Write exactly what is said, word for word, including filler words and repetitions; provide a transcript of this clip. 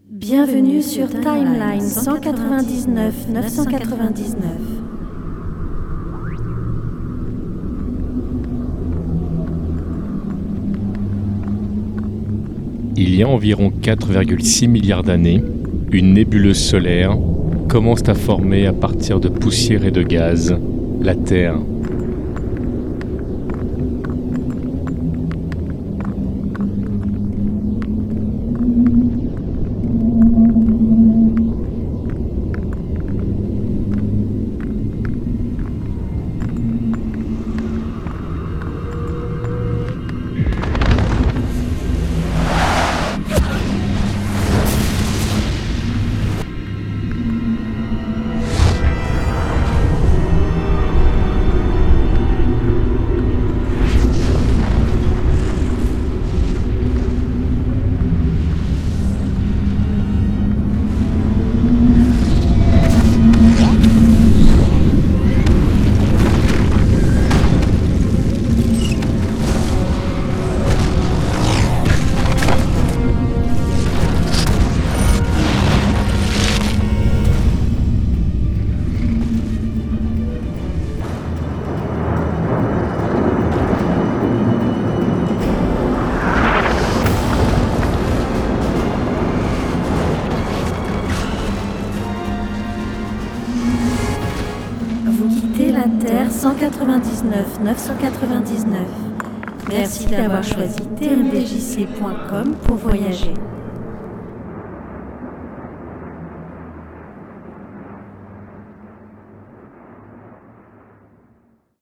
Bienvenue sur Timeline cent quatre-vingt-dix-neuf neuf cent quatre-vingt-dix-neuf. Il y a environ quatre virgule six milliards d'années, une nébuleuse solaire commence à former à partir de poussière et de gaz la Terre. La Terre cent quatre-vingt-dix-neuf neuf cent quatre-vingt-dix-neuf. Merci d'avoir choisi T M D J C point com pour voyager.